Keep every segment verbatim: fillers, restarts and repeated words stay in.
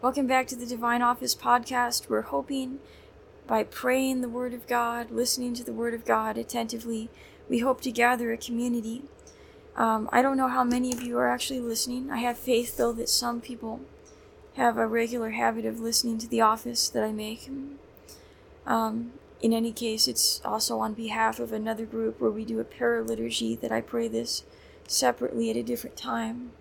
Welcome back to the Divine Office Podcast. We're hoping by praying the Word of God, listening to the Word of God attentively, we hope to gather a community. Um, I don't know how many of you are actually listening. I have faith, though, that some people have a regular habit of listening to the office that I make. Um, in any case, it's also on behalf of another group where we do a paraliturgy that I pray this separately at a different time.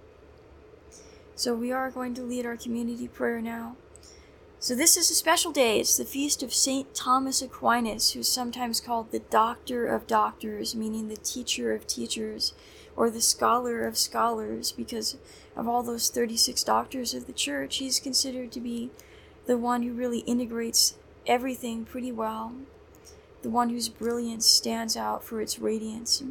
So we are going to lead our community prayer now. So this is a special day. It's the feast of Saint Thomas Aquinas, who's sometimes called the Doctor of Doctors, meaning the teacher of teachers, or the scholar of scholars, because of all those thirty-six doctors of the church, he's considered to be the one who really integrates everything pretty well, the one whose brilliance stands out for its radiance.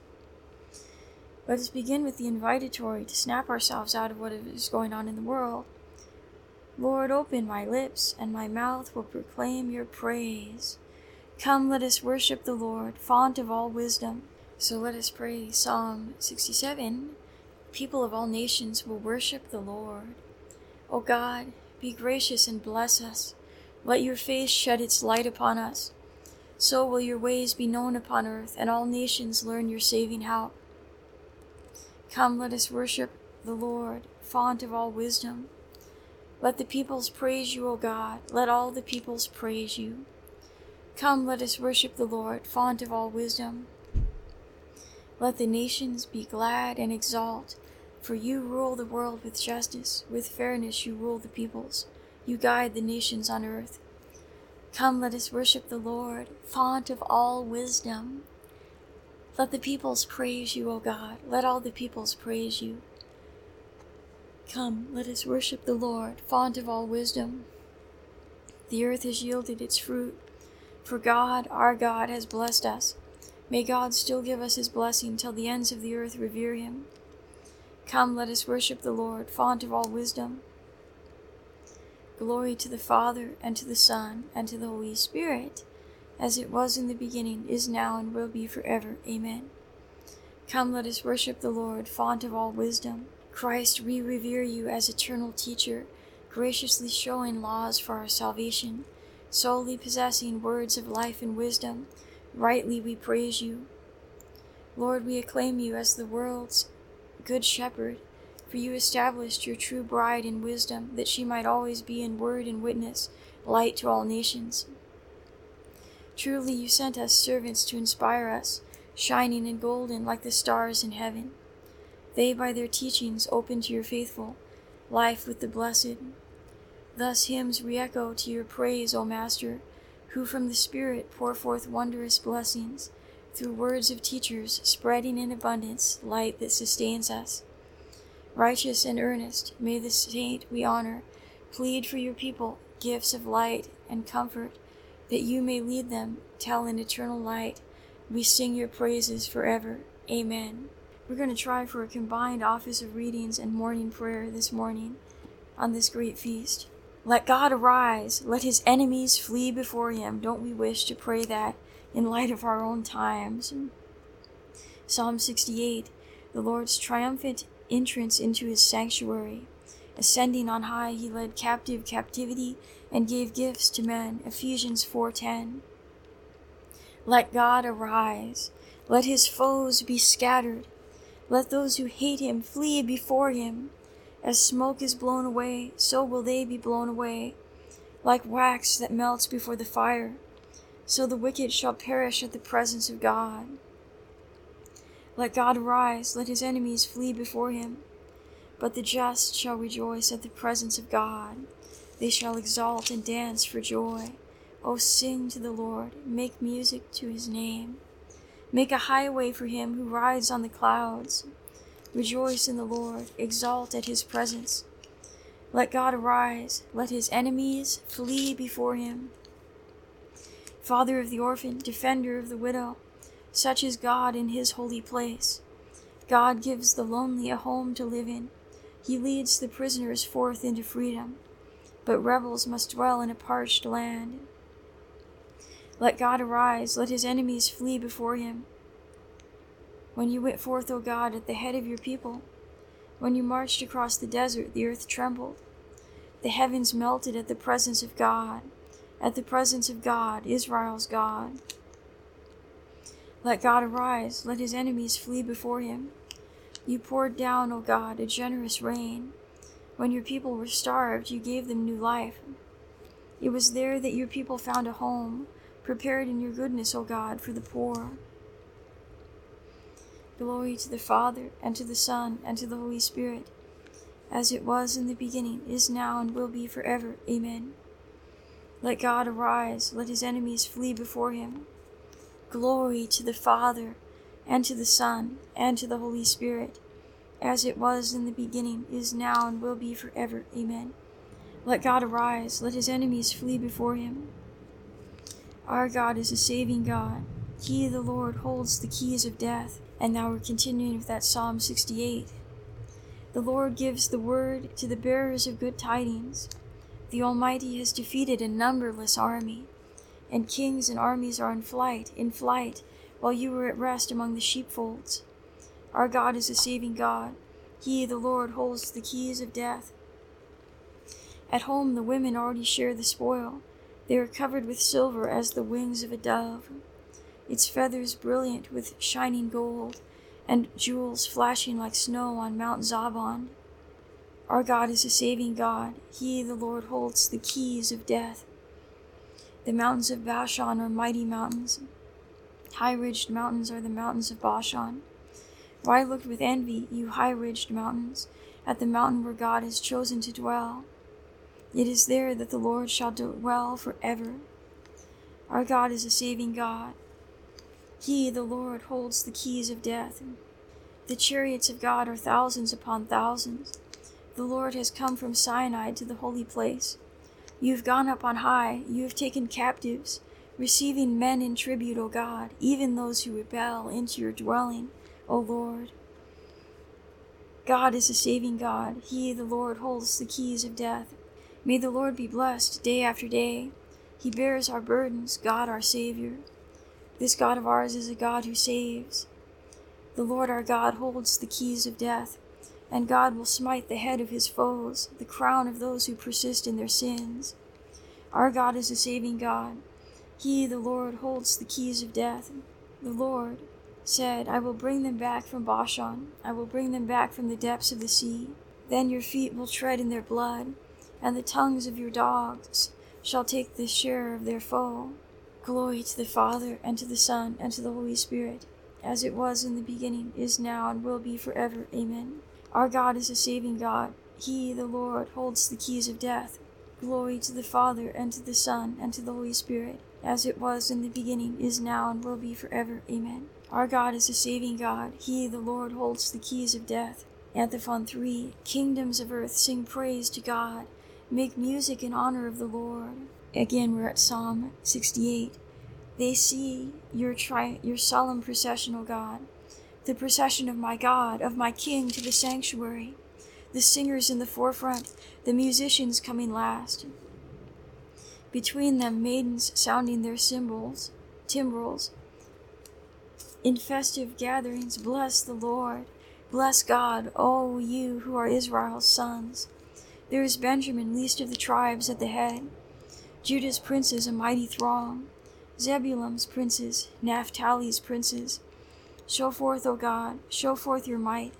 Let us begin with the invitatory to snap ourselves out of what is going on in the world. Lord, open my lips, and my mouth will proclaim your praise. Come, let us worship the Lord, font of all wisdom. So let us pray Psalm sixty-seven. People of all nations will worship the Lord. O God, be gracious and bless us. Let your face shed its light upon us. So will your ways be known upon earth, and all nations learn your saving help. Come, let us worship the Lord, font of all wisdom. Let the peoples praise you, O God. Let all the peoples praise you. Come, let us worship the Lord, font of all wisdom. Let the nations be glad and exult, for you rule the world with justice. With fairness you rule the peoples. You guide the nations on earth. Come, let us worship the Lord, font of all wisdom. Let the peoples praise you, O God. Let all the peoples praise you. Come, let us worship the Lord, font of all wisdom. The earth has yielded its fruit, for God, our God, has blessed us. May God still give us his blessing till the ends of the earth revere him. Come, let us worship the Lord, font of all wisdom. Glory to the Father, and to the Son, and to the Holy Spirit, as it was in the beginning, is now, and will be forever. Amen. Come, let us worship the Lord, font of all wisdom. Christ, we revere you as eternal teacher, graciously showing laws for our salvation, solely possessing words of life and wisdom. Rightly we praise you. Lord, we acclaim you as the world's good shepherd, for you established your true bride in wisdom, that she might always be in word and witness, light to all nations. Truly you sent us servants to inspire us, shining and golden like the stars in heaven. They by their teachings open to your faithful life with the blessed. Thus hymns re-echo to your praise, O Master, who from the Spirit pour forth wondrous blessings, through words of teachers spreading in abundance light that sustains us. Righteous and earnest, may the saint we honor plead for your people gifts of light and comfort, that you may lead them, tell in eternal light. We sing your praises forever. Amen. We're going to try for a combined office of readings and morning prayer this morning on this great feast. Let God arise. Let his enemies flee before him. Don't we wish to pray that in light of our own times? Psalm sixty-eight, the Lord's triumphant entrance into his sanctuary. Ascending on high, he led captive captivity and gave gifts to men. Ephesians four ten. Let God arise. Let his foes be scattered. Let those who hate him flee before him. As smoke is blown away, so will they be blown away. Like wax that melts before the fire, so the wicked shall perish at the presence of God. Let God arise. Let his enemies flee before him. But the just shall rejoice at the presence of God. They shall exult and dance for joy. O sing to the Lord, make music to his name. Make a highway for him who rides on the clouds. Rejoice in the Lord, exult at his presence. Let God arise, let his enemies flee before him. Father of the orphan, defender of the widow, such is God in his holy place. God gives the lonely a home to live in. He leads the prisoners forth into freedom, but rebels must dwell in a parched land. Let God arise, let his enemies flee before him. When you went forth, O God, at the head of your people, when you marched across the desert, the earth trembled. The heavens melted at the presence of God, at the presence of God, Israel's God. Let God arise, let his enemies flee before him. You poured down, O God, a generous rain. When your people were starved, you gave them new life. It was there that your people found a home, prepared in your goodness, O God, for the poor. Glory to the Father, and to the Son, and to the Holy Spirit, as it was in the beginning, is now, and will be forever. Amen. Let God arise, let his enemies flee before him. Glory to the Father, and to the Son, and to the Holy Spirit, as it was in the beginning, is now, and will be forever. Amen. Let God arise, let his enemies flee before him. Our God is a saving God. He, the Lord, holds the keys of death. And now we're continuing with that Psalm sixty-eight. The Lord gives the word to the bearers of good tidings. The Almighty has defeated a numberless army, and kings and armies are in flight, in flight, while you were at rest among the sheepfolds. Our God is a saving God. He, the Lord, holds the keys of death. At home the women already share the spoil. They are covered with silver as the wings of a dove, its feathers brilliant with shining gold, and jewels flashing like snow on Mount Zabon. Our God is a saving God. He, the Lord, holds the keys of death. The mountains of Bashan are mighty mountains. High-ridged mountains are the mountains of Bashan. For I looked with envy, you high-ridged mountains, at the mountain where God has chosen to dwell. It is there that the Lord shall dwell forever. Our God is a saving God. He, the Lord, holds the keys of death. The chariots of God are thousands upon thousands. The Lord has come from Sinai to the holy place. You have gone up on high. You have taken captives, receiving men in tribute, O God, even those who rebel, into your dwelling, O Lord. God is a saving God. He, the Lord, holds the keys of death. May the Lord be blessed day after day. He bears our burdens, God our Savior. This God of ours is a God who saves. The Lord our God holds the keys of death, and God will smite the head of his foes, the crown of those who persist in their sins. Our God is a saving God. He, the Lord, holds the keys of death. The Lord said, I will bring them back from Bashan. I will bring them back from the depths of the sea. Then your feet will tread in their blood, and the tongues of your dogs shall take the share of their foe. Glory to the Father, and to the Son, and to the Holy Spirit, as it was in the beginning, is now, and will be forever. Amen. Our God is a saving God. He, the Lord, holds the keys of death. Glory to the Father, and to the Son, and to the Holy Spirit, as it was in the beginning, is now, and will be forever. Amen. Our God is a saving God. He, the Lord, holds the keys of death. Antiphon three. Kingdoms of earth, sing praise to God. Make music in honor of the Lord. Again, we're at Psalm sixty-eight. They see your tri- your solemn procession, O God, the procession of my God, of my King to the sanctuary, the singers in the forefront, the musicians coming last. Between them, maidens sounding their cymbals, timbrels. In festive gatherings, bless the Lord. Bless God, O you who are Israel's sons. There is Benjamin, least of the tribes, at the head. Judah's princes, a mighty throng. Zebulun's princes, Naphtali's princes. Show forth, O God, show forth your might.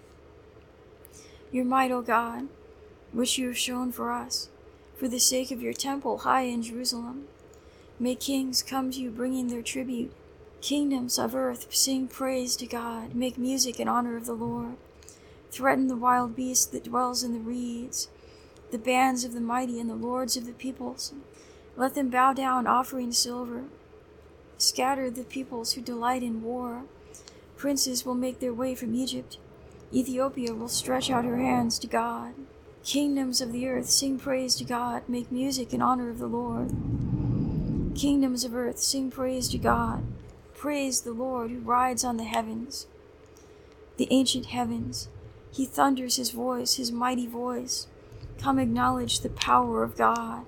Your might, O God, which you have shown for us, for the sake of your temple high in Jerusalem. May kings come to you bringing their tribute. Kingdoms of earth, sing praise to God. Make music in honor of the Lord. Threaten the wild beast that dwells in the reeds, the bands of the mighty and the lords of the peoples. Let them bow down, offering silver. Scatter the peoples who delight in war. Princes will make their way from Egypt. Ethiopia will stretch out her hands to God. Kingdoms of the earth, sing praise to God. Make music in honor of the Lord. Kingdoms of earth, sing praise to God. Praise the Lord who rides on the heavens, the ancient heavens. He thunders his voice, his mighty voice. Come acknowledge the power of God.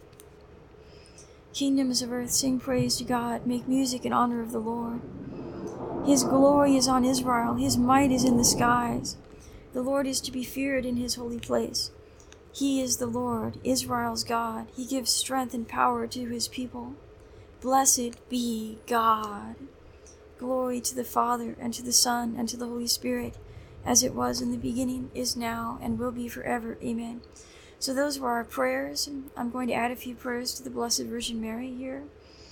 Kingdoms of earth, sing praise to God. Make music in honor of the Lord. His glory is on Israel. His might is in the skies. The Lord is to be feared in his holy place. He is the Lord, Israel's God. He gives strength and power to his people. Blessed be God. Glory to the Father, and to the Son, and to the Holy Spirit, as it was in the beginning, is now, and will be forever. Amen. So those were our prayers. I'm going to add a few prayers to the Blessed Virgin Mary here.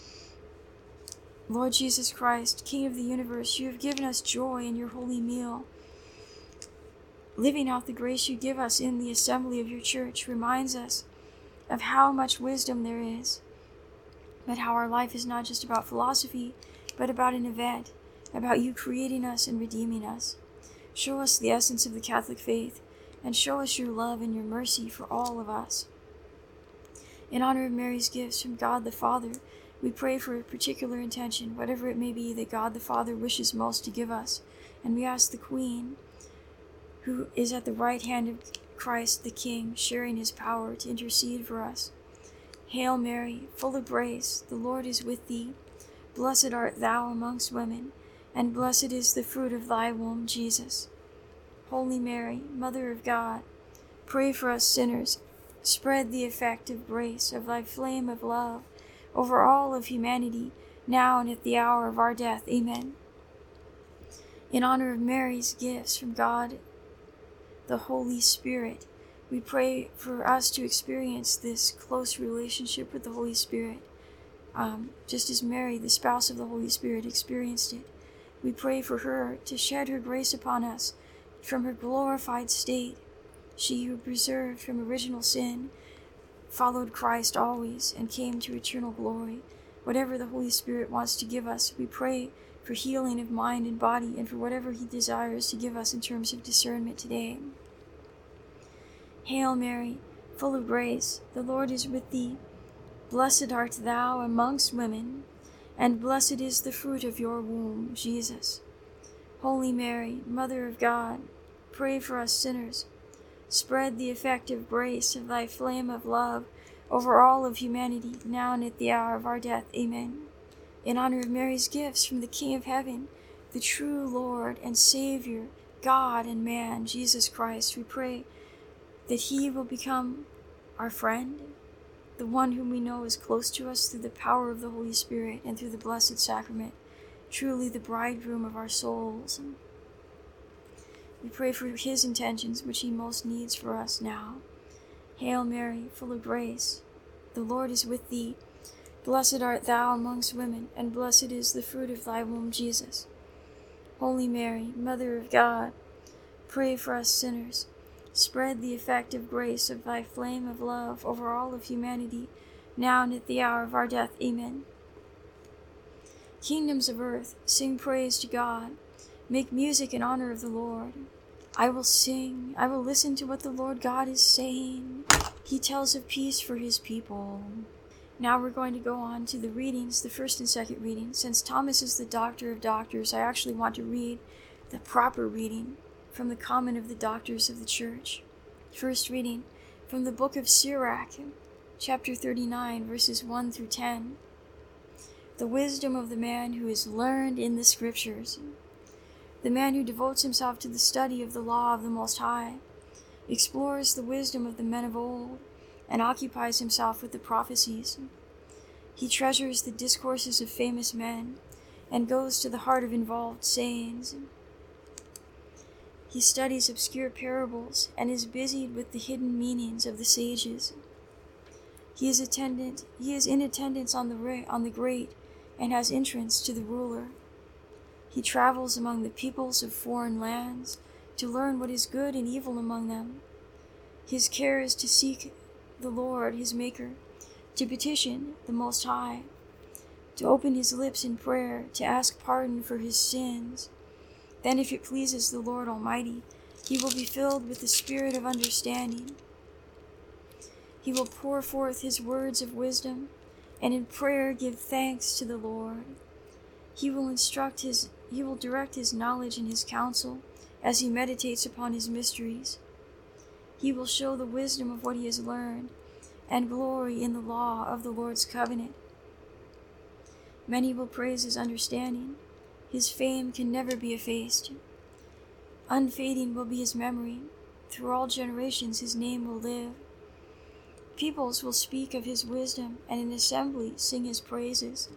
Lord Jesus Christ, King of the universe, you have given us joy in your holy meal. Living out the grace you give us in the assembly of your church reminds us of how much wisdom there is, but how our life is not just about philosophy, but about an event, about you creating us and redeeming us. Show us the essence of the Catholic faith, and show us your love and your mercy for all of us. In honor of Mary's gifts from God the Father, we pray for a particular intention, whatever it may be that God the Father wishes most to give us, and we ask the Queen, who is at the right hand of Christ the King, sharing his power, to intercede for us. Hail Mary, full of grace, the Lord is with thee. Blessed art thou amongst women, and blessed is the fruit of thy womb, Jesus. Holy Mary, Mother of God, pray for us sinners. Spread the effective grace of thy flame of love over all of humanity, now and at the hour of our death. Amen. In honor of Mary's gifts from God, the Holy Spirit, we pray for us to experience this close relationship with the Holy Spirit, um, just as Mary, the spouse of the Holy Spirit, experienced it. We pray for her to shed her grace upon us from her glorified state. She who preserved from original sin, followed Christ always, and came to eternal glory. Whatever the Holy Spirit wants to give us, we pray for healing of mind and body, and for whatever he desires to give us in terms of discernment today. Hail Mary, full of grace, the Lord is with thee. Blessed art thou amongst women, and blessed is the fruit of your womb, Jesus. Holy Mary, Mother of God, pray for us sinners. Spread the effective grace of thy flame of love over all of humanity, now and at the hour of our death. Amen. In honor of Mary's gifts from the King of Heaven, the true Lord and Savior, God and man, Jesus Christ, we pray that he will become our friend, the one whom we know is close to us through the power of the Holy Spirit and through the Blessed Sacrament, truly the bridegroom of our souls. We pray for his intentions, which he most needs for us now. Hail Mary, full of grace, the Lord is with thee. Blessed art thou amongst women, and blessed is the fruit of thy womb, Jesus. Holy Mary, Mother of God, pray for us sinners. Spread the effective grace of thy flame of love over all of humanity, now and at the hour of our death. Amen. Kingdoms of earth, sing praise to God. Make music in honor of the Lord. I will sing, I will listen to what the Lord God is saying. He tells of peace for his people. Now we're going to go on to the readings, the first and second reading. Since Thomas is the doctor of doctors, I actually want to read the proper reading from the Common of the Doctors of the Church. First reading from the book of Sirach, chapter thirty-nine, verses one through ten. The wisdom of the man who is learned in the Scriptures. The man who devotes himself to the study of the law of the Most High, explores the wisdom of the men of old, and occupies himself with the prophecies. He treasures the discourses of famous men, and goes to the heart of involved sayings. He studies obscure parables, and is busied with the hidden meanings of the sages. He is attendant, he is in attendance on the ra- on the great, and has entrance to the ruler. He travels among the peoples of foreign lands, to learn what is good and evil among them. His care is to seek the Lord, his Maker, to petition the Most High, to open his lips in prayer, to ask pardon for his sins. Then, if it pleases the Lord Almighty, he will be filled with the spirit of understanding. He will pour forth his words of wisdom, and in prayer give thanks to the Lord. He will instruct his, he will direct his knowledge and his counsel as he meditates upon his mysteries. He will show the wisdom of what he has learned, and glory in the law of the Lord's covenant. Many will praise his understanding. His fame can never be effaced. Unfading will be his memory. Through all generations his name will live. Peoples will speak of his wisdom, and in assembly sing his praises.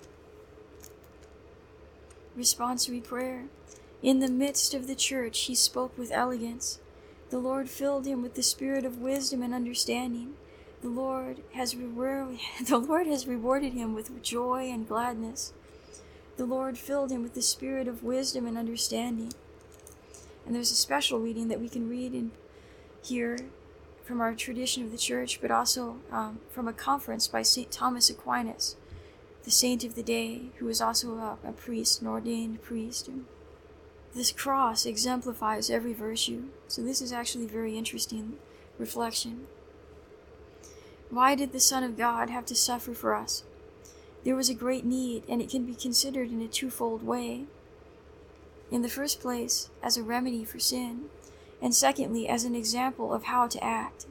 Responsory prayer. In the midst of the church he spoke with elegance. The Lord filled him with the spirit of wisdom and understanding. The Lord has rewarded, the Lord has rewarded him with joy and gladness. The Lord filled him with the spirit of wisdom and understanding. And there's a special reading that we can read in here from our tradition of the church, but also um, from a conference by Saint Thomas Aquinas, the saint of the day, who was also a, a priest, an ordained priest. And this cross exemplifies every virtue. So this is actually a very interesting reflection. Why did the Son of God have to suffer for us? There was a great need, and it can be considered in a twofold way. In the first place, as a remedy for sin, and secondly, as an example of how to act.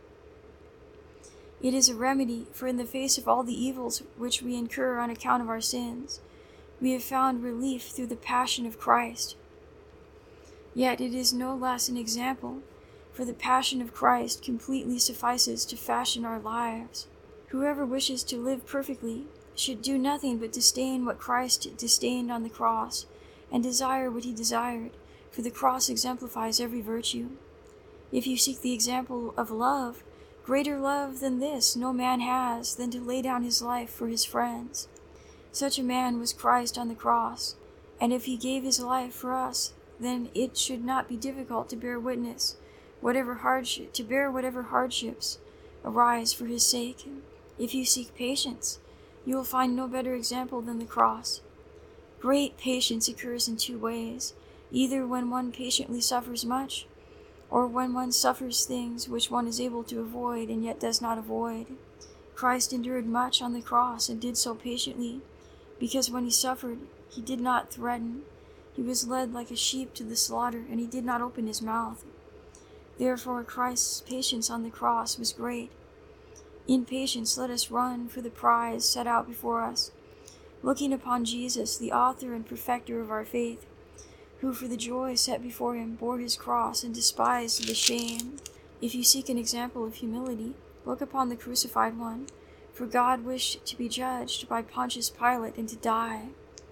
It is a remedy, for in the face of all the evils which we incur on account of our sins, we have found relief through the passion of Christ. Yet it is no less an example, for the passion of Christ completely suffices to fashion our lives. Whoever wishes to live perfectly should do nothing but disdain what Christ disdained on the cross, and desire what he desired, for the cross exemplifies every virtue. If you seek the example of love, greater love than this no man has than to lay down his life for his friends. Such a man was Christ on the cross, and if he gave his life for us, then it should not be difficult to bear witness, whatever hardship, to bear whatever hardships arise for his sake. If you seek patience, you will find no better example than the cross. Great patience occurs in two ways, either when one patiently suffers much, or when one suffers things which one is able to avoid and yet does not avoid. Christ endured much on the cross and did so patiently, because when he suffered, he did not threaten. He was led like a sheep to the slaughter, and he did not open his mouth. Therefore Christ's patience on the cross was great. In patience let us run for the prize set out before us, looking upon Jesus, the author and perfecter of our faith, who for the joy set before him bore his cross and despised the shame. If you seek an example of humility, look upon the crucified one, for God wished to be judged by Pontius Pilate and to die.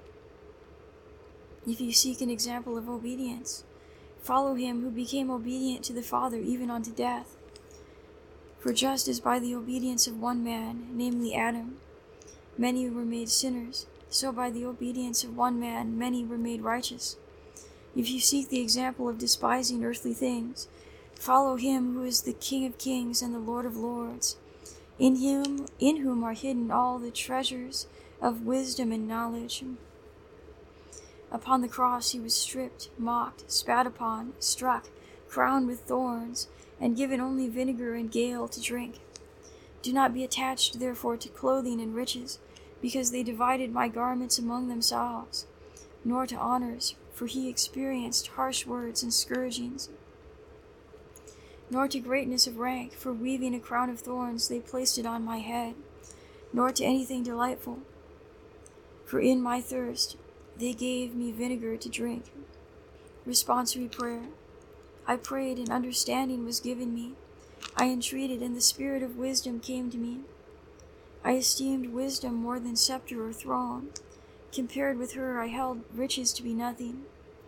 If you seek an example of obedience, follow him who became obedient to the Father even unto death. For just as by the obedience of one man, namely Adam, many were made sinners, so by the obedience of one man many were made righteous. If you seek the example of despising earthly things, follow him who is the King of kings and the Lord of lords, in him, in whom are hidden all the treasures of wisdom and knowledge. Upon the cross he was stripped, mocked, spat upon, struck, crowned with thorns, and given only vinegar and gall to drink. Do not be attached, therefore, to clothing and riches, because they divided my garments among themselves, nor to honors, for he experienced harsh words and scourgings, nor to greatness of rank, for weaving a crown of thorns they placed it on my head, nor to anything delightful, for in my thirst they gave me vinegar to drink. Responsory prayer. I prayed, and understanding was given me. I entreated, and the spirit of wisdom came to me. I esteemed wisdom more than scepter or throne. Compared with her, I held riches to be nothing.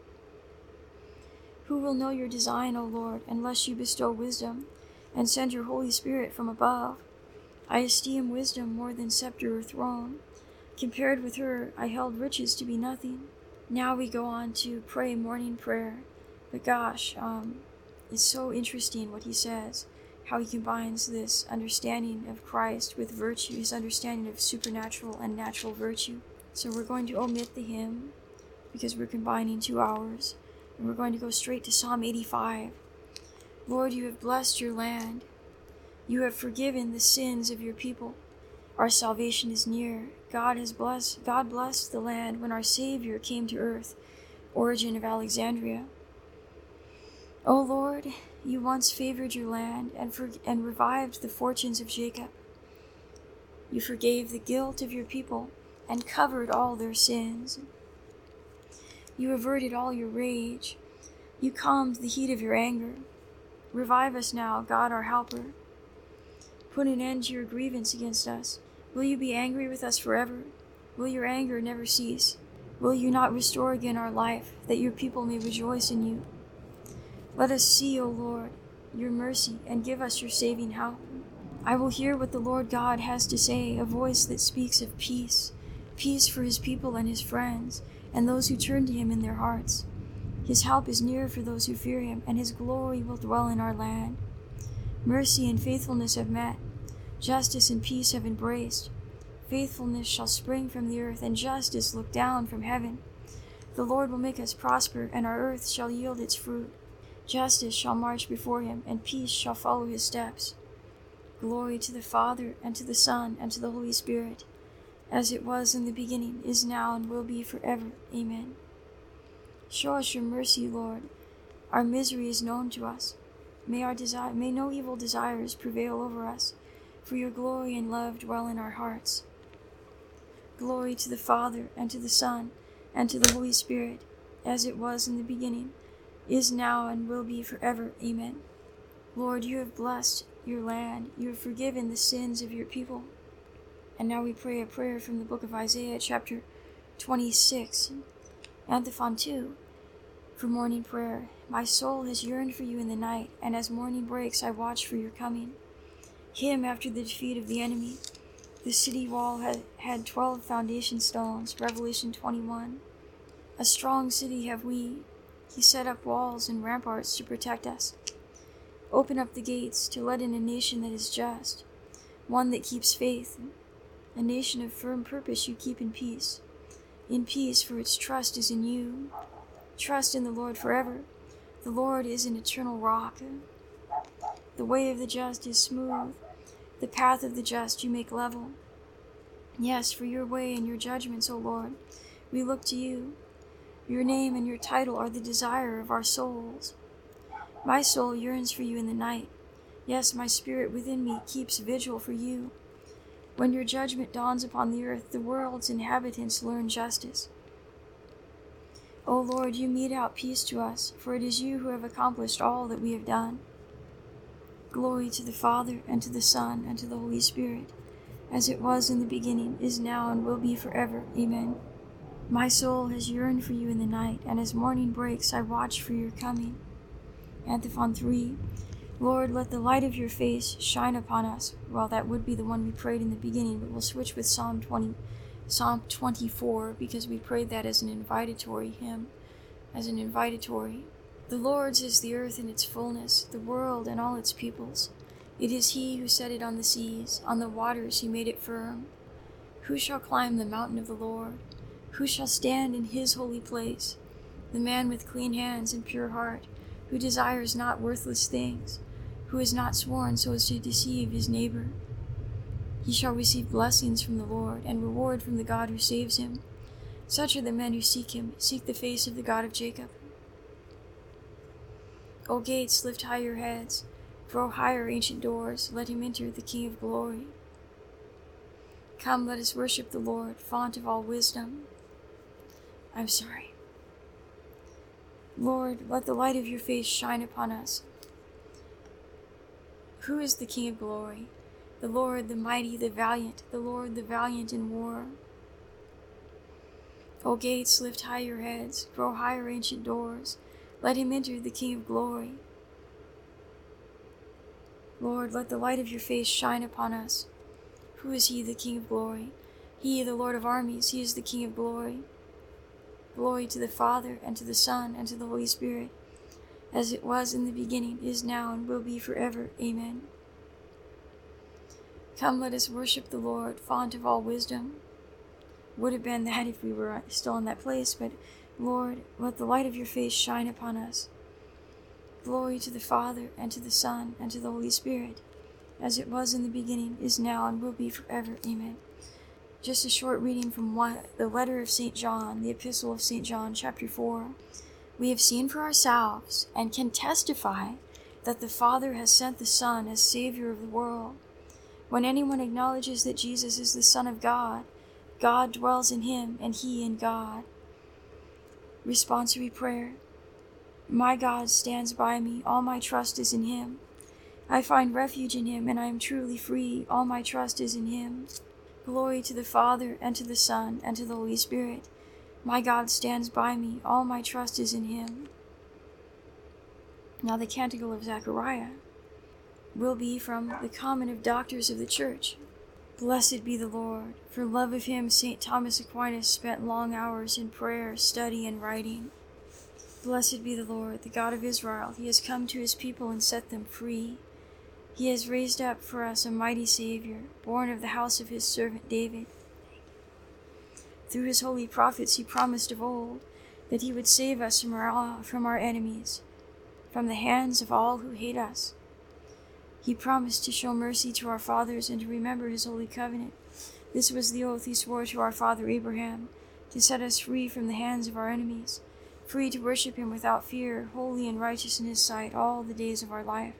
Who will know your design, O Lord, unless you bestow wisdom, and send your Holy Spirit from above? I esteem wisdom more than scepter or throne. Compared with her, I held riches to be nothing. Now we go on to pray morning prayer. But gosh, um, it's so interesting what he says, how he combines this understanding of Christ with virtue, his understanding of supernatural and natural virtue. So we're going to omit the hymn, because we're combining two hours, and we're going to go straight to Psalm eighty-five. Lord, you have blessed your land. You have forgiven the sins of your people. Our salvation is near. God has blessed, God blessed the land when our Savior came to earth. Origen of Alexandria. O Lord, you once favored your land and, for, and revived the fortunes of Jacob. You forgave the guilt of your people and covered all their sins. You averted all your rage. You calmed the heat of your anger. Revive us now, God our helper. put an end to your grievance against us? Will you be angry with us forever? Will your anger never cease? Will you not restore again our life, that your people may rejoice in you? Let us see, O Lord, your mercy, and give us your saving help. I will hear what the Lord God has to say, a voice that speaks of peace, peace for his people and his friends, and those who turn to him in their hearts. His help is near for those who fear him, and his glory will dwell in our land. Mercy and faithfulness have met, justice and peace have embraced. Faithfulness shall spring from the earth, and justice look down from heaven. The Lord will make us prosper, and our earth shall yield its fruit. Justice shall march before him, and peace shall follow his steps. Glory to the Father, and to the Son, and to the Holy Spirit, as it was in the beginning, is now, and will be forever. Amen. Show us your mercy, Lord. Our misery is known to us. May our desire, may no evil desires prevail over us, for your glory and love dwell in our hearts. Glory to the Father, and to the Son, and to the Holy Spirit, as it was in the beginning, is now, and will be forever. Amen. Lord, you have blessed your land. You have forgiven the sins of your people. And now we pray a prayer from the book of Isaiah, chapter twenty-six, Antiphon two, for morning prayer. My soul has yearned for you in the night, and as morning breaks, I watch for your coming. Him after the defeat of the enemy. The city wall had, had twelve foundation stones, Revelation twenty-one. A strong city have we. He set up walls and ramparts to protect us. Open up the gates to let in a nation that is just, one that keeps faith, a nation of firm purpose you keep in peace. In peace, for its trust is in you. Trust in the Lord forever. The Lord is an eternal rock. The way of the just is smooth. The path of the just you make level. Yes, for your way and your judgments, O Lord, we look to you. Your name and your title are the desire of our souls. My soul yearns for you in the night. Yes, my spirit within me keeps vigil for you. When your judgment dawns upon the earth, the world's inhabitants learn justice. O Lord, you mete out peace to us, for it is you who have accomplished all that we have done. Glory to the Father, and to the Son, and to the Holy Spirit, as it was in the beginning, is now, and will be forever. Amen. My soul has yearned for you in the night, and as morning breaks, I watch for your coming. Antiphon three. Lord, let the light of your face shine upon us. Well, that would be the one we prayed in the beginning, but we'll switch with Psalm twenty, Psalm twenty-four, because we prayed that as an invitatory hymn, as an invitatory. The Lord's is the earth and its fullness, the world and all its peoples. It is he who set it on the seas, on the waters he made it firm. Who shall climb the mountain of the Lord? Who shall stand in his holy place? The man with clean hands and pure heart, who desires not worthless things, who has not sworn so as to deceive his neighbor. He shall receive blessings from the Lord, and reward from the God who saves him. Such are the men who seek him, seek the face of the God of Jacob. O gates, lift high your heads, grow higher, ancient doors, let him enter, the King of glory. Come, let us worship the Lord, font of all wisdom. I'm sorry. Lord, let the light of your face shine upon us. Who is the King of glory? The Lord, the mighty, the valiant, the Lord, the valiant in war. O gates, lift high your heads, grow higher, ancient doors, let him enter, the King of glory. Lord, let the light of your face shine upon us. Who is he, the King of glory? He, the Lord of armies, he is the King of glory. Glory to the Father, and to the Son, and to the Holy Spirit, as it was in the beginning, is now, and will be forever. Amen. Come, let us worship the Lord, font of all wisdom. Would have been that if we were still in that place, but Lord, let the light of your face shine upon us. Glory to the Father, and to the Son, and to the Holy Spirit, as it was in the beginning, is now, and will be forever. Amen. Just a short reading from one, the letter of Saint John, the epistle of Saint John, chapter four. We have seen for ourselves, and can testify, that the Father has sent the Son as Savior of the world. When anyone acknowledges that Jesus is the Son of God, God dwells in him, and he in God. Responsory prayer. My God stands by me, all my trust is in him. I find refuge in him, and I am truly free. All my trust is in him. Glory to the Father, and to the Son, and to the Holy Spirit. My God stands by me. All my trust is in him. Now the Canticle of Zechariah will be from the Common of Doctors of the Church. Blessed be the Lord. For love of him, Saint Thomas Aquinas spent long hours in prayer, study, and writing. Blessed be the Lord, the God of Israel. He has come to his people and set them free. He has raised up for us a mighty Savior, born of the house of his servant David. Through his holy prophets he promised of old that he would save us from our, from our enemies, from the hands of all who hate us. He promised to show mercy to our fathers and to remember his holy covenant. This was the oath he swore to our father Abraham, to set us free from the hands of our enemies, free to worship him without fear, holy and righteous in his sight all the days of our life.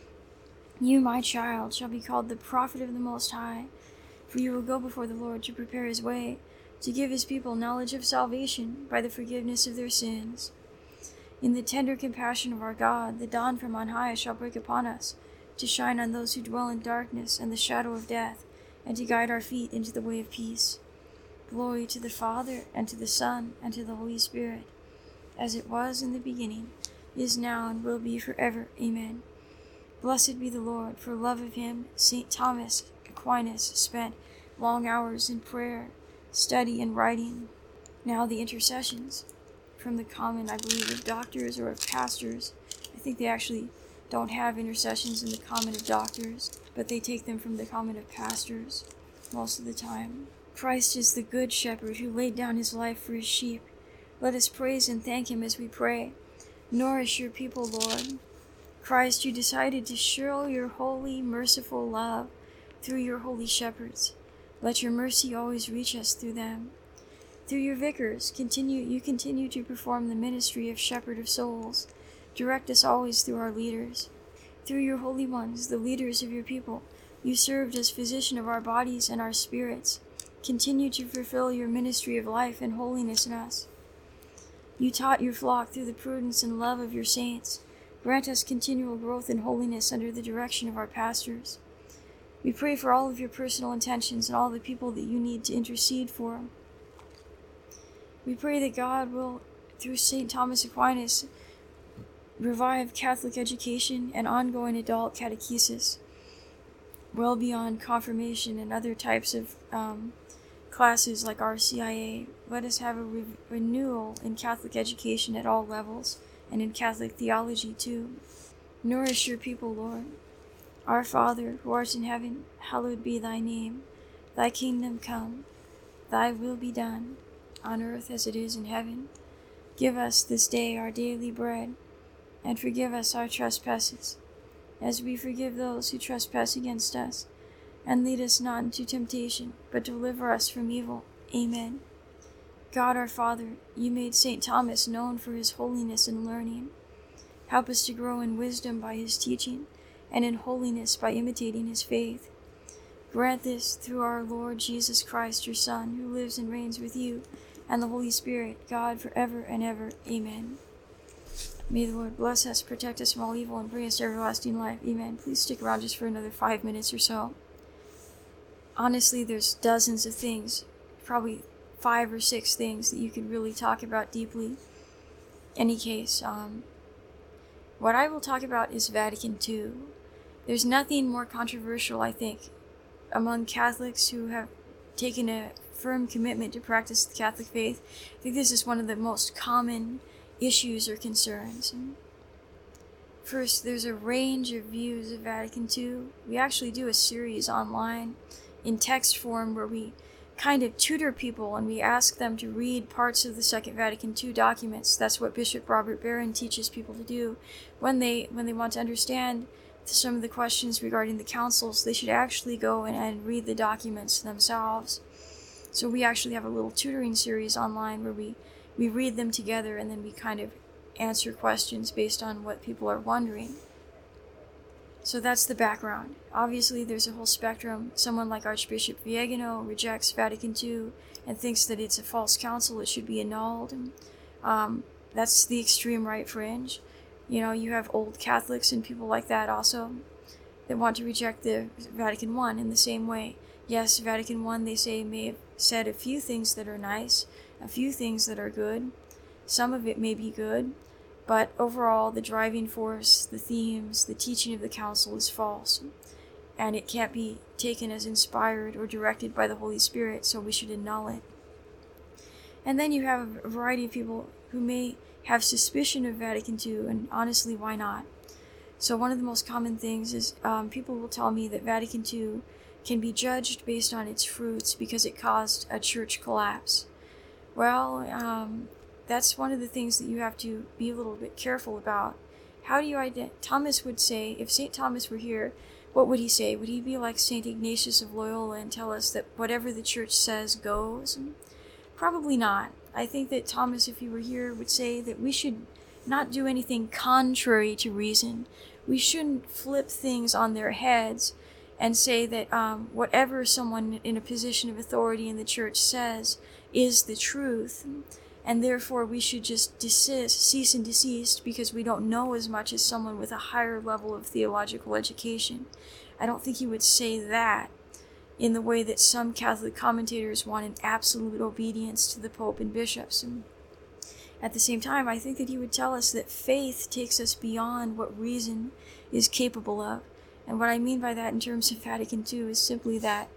You, my child, shall be called the prophet of the Most High, for you will go before the Lord to prepare his way, to give his people knowledge of salvation by the forgiveness of their sins. In the tender compassion of our God, the dawn from on high shall break upon us, to shine on those who dwell in darkness and the shadow of death, and to guide our feet into the way of peace. Glory to the Father, and to the Son, and to the Holy Spirit, as it was in the beginning, is now, and will be forever. Amen. Blessed be the Lord. For love of him, Saint Thomas Aquinas spent long hours in prayer, study, and writing. Now the intercessions from the Common, I believe, of Doctors or of Pastors. I think they actually don't have intercessions in the Common of Doctors, but they take them from the Common of Pastors most of the time. Christ is the good shepherd who laid down his life for his sheep. Let us praise and thank him as we pray. Nourish your people, Lord. Christ, you decided to show your holy, merciful love through your holy shepherds. Let your mercy always reach us through them. Through your vicars, continue you continue to perform the ministry of shepherd of souls. Direct us always through our leaders. Through your holy ones, the leaders of your people, you served as physician of our bodies and our spirits. Continue to fulfill your ministry of life and holiness in us. You taught your flock through the prudence and love of your saints. Grant us continual growth in holiness under the direction of our pastors. We pray for all of your personal intentions and all the people that you need to intercede for. We pray that God will, through Saint Thomas Aquinas, revive Catholic education and ongoing adult catechesis, well beyond confirmation and other types of um, classes like R C I A. Let us have a re- renewal in Catholic education at all levels, and in Catholic theology too. Nourish your people, Lord. Our Father, who art in heaven, hallowed be thy name. Thy kingdom come, thy will be done, on earth as it is in heaven. Give us this day our daily bread, and forgive us our trespasses, as we forgive those who trespass against us. And lead us not into temptation, but deliver us from evil. Amen. God our Father, you made Saint Thomas known for his holiness and learning. Help us to grow in wisdom by his teaching, and in holiness by imitating his faith. Grant this through our Lord Jesus Christ, your Son, who lives and reigns with you, and the Holy Spirit, God, forever and ever. Amen. May the Lord bless us, protect us from all evil, and bring us to everlasting life. Amen. Please stick around just for another five minutes or so. Honestly, there's dozens of things, probably five or six things that you could really talk about deeply. Any case, um, what I will talk about is Vatican Two. There's nothing more controversial, I think, among Catholics who have taken a firm commitment to practice the Catholic faith. I think this is one of the most common issues or concerns. First, there's a range of views of Vatican Two. We actually do a series online in text form where we kind of tutor people and we ask them to read parts of the Second Vatican Two documents. That's what Bishop Robert Barron teaches people to do. When they when they want to understand some of the questions regarding the councils, they should actually go and, and read the documents themselves. So we actually have a little tutoring series online where we, we read them together and then we kind of answer questions based on what people are wondering. So that's the background. Obviously, there's a whole spectrum. Someone like Archbishop Viegano rejects Vatican Two and thinks that it's a false council, it should be annulled. And, um, that's the extreme right fringe. You know, you have old Catholics and people like that also. that want to reject the Vatican I in the same way. Yes, Vatican I, they say, may have said a few things that are nice, a few things that are good. Some of it may be good, but overall, the driving force, the themes, the teaching of the Council is false, and it can't be taken as inspired or directed by the Holy Spirit, so we should annul it. And then you have a variety of people who may have suspicion of Vatican two, and honestly, why not? So one of the most common things is um, people will tell me that Vatican two can be judged based on its fruits because it caused a church collapse. Well, um, that's one of the things that you have to be a little bit careful about. How do you identify? Thomas would say, if Saint Thomas were here, what would he say? Would he be like Saint Ignatius of Loyola and tell us that whatever the church says goes? Probably not. I think that Thomas, if he were here, would say that we should not do anything contrary to reason. We shouldn't flip things on their heads and say that um, whatever someone in a position of authority in the church says is the truth, and therefore we should just desist, cease and desist because we don't know as much as someone with a higher level of theological education. I don't think he would say that in the way that some Catholic commentators want an absolute obedience to the Pope and bishops. And at the same time, I think that he would tell us that faith takes us beyond what reason is capable of. And what I mean by that in terms of Vatican two is simply that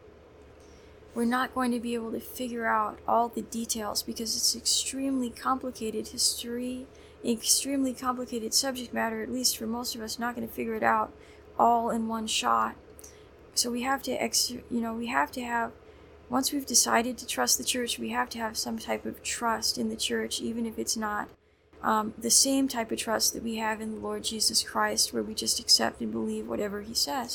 we're not going to be able to figure out all the details because it's extremely complicated history, extremely complicated subject matter, at least for most of us, not going to figure it out all in one shot. So we have to, ex- you know, we have to have, once we've decided to trust the church, we have to have some type of trust in the church, even if it's not um, the same type of trust that we have in the Lord Jesus Christ, where we just accept and believe whatever he says.